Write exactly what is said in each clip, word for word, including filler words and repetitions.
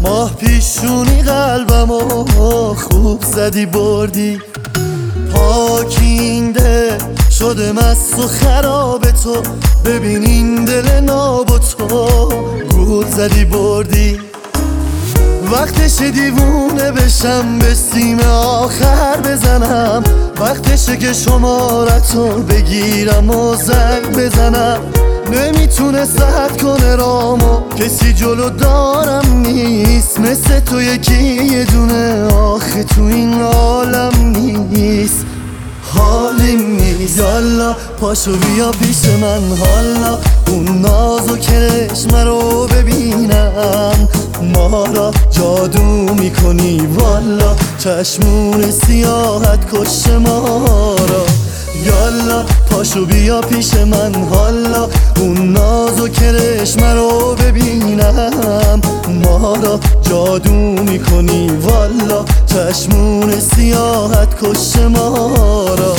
ماه پیشونی قلبمو خوب زدی بردی، پاکینده شده مست و خراب تو، ببین این دل ناب و تو گول زدی بردی. وقتش دیوونه بشم به سیم آخر بزنم، وقتشه که شمارتو بگیرم و زنگ بزنم. نمیتونه سد کنه رامو، کسی جلو دارم نیست مثل تو یکی یه دونه آخه تو این عالم نیست. حالیم نیست یالا پاشو بیا پیش من، حالا اون ناز و کرشمه رو ببینم. ما را جادو میکنی والا، چشمون سیاحت کش ما را. یالا پاشو بیا پیش من، حالا اون ناز و کرشمه رو ببینم. ما را جادو میکنی والا، چشمون سیاحت کش ما را.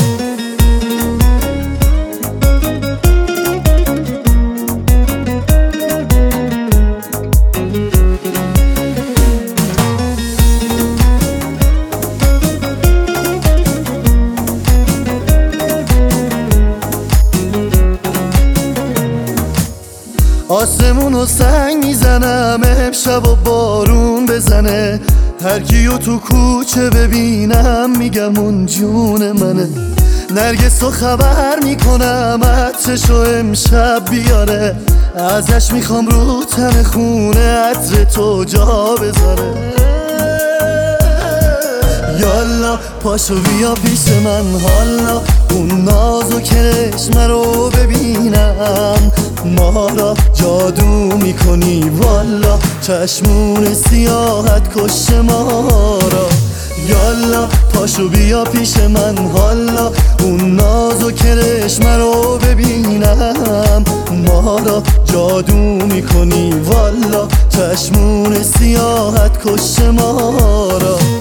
آسمونو سنگ میزنم امشب و بارون بزنه، هر کیو تو کوچه ببینم میگم اون جون منه. نرگسو خبر میکنم عطرشو امشب بیاره، ازش میخوام رو تن خونه عطر تو جا بذاره. یالا پاشو بیا پیش من، حالا اون ناز و کرشمه رو ببینم. ما را جادو میکنی والا، چشمون سیاحت کش ما را. یالا پاشو بیا پیش من، حالا اون ناز و کرشمه رو ببینم. ما را جادو میکنی والا، چشمون سیاحت کش ما را.